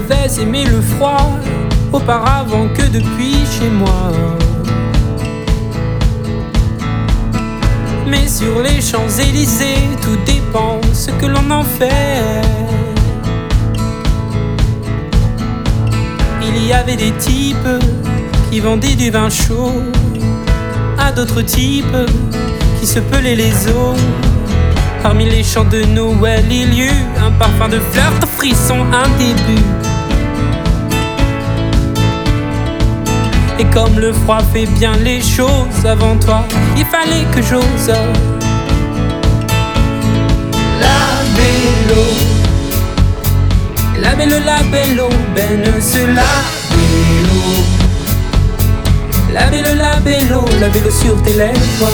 avais aimé le froid auparavant que depuis chez moi. Mais sur les Champs-Élysées, tout dépend ce que l'on en fait. Il y avait des types qui vendaient du vin chaud à d'autres types qui se pelaient les os. Parmi les chants de Noël, il y eut un parfum de fleurs, de frissons, un début. Et comme le froid fait bien les choses avant toi, il fallait que j'ose. La belle aubaine, cela la belle eau sur tes lèvres.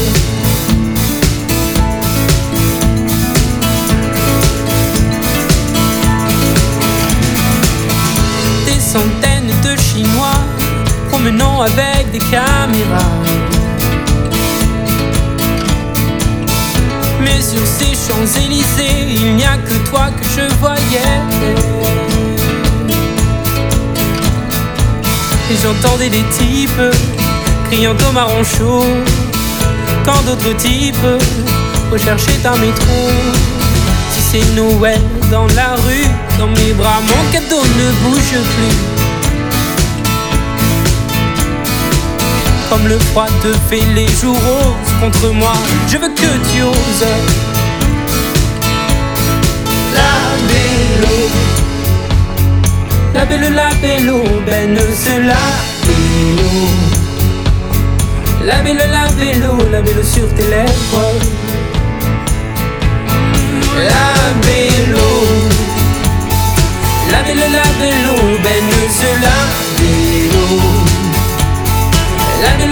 Des centaines de Chinois promenant avec des caméras. Mais sur ces Champs-Élysées, il n'y a que toi que je voyais. Et j'entendais des types criant au marron chaud, quand d'autres types recherchaient un métro. Si c'est Noël dans la rue, dans mes bras, mon cadeau ne bouge plus. Comme le froid te fait les jours roses contre moi, je veux que tu oses. La belle aubaine, cela la belle eau sur tes lèvres. La belle aubaine, cela la belle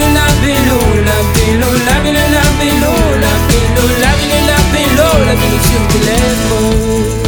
eau sur tes lèvres.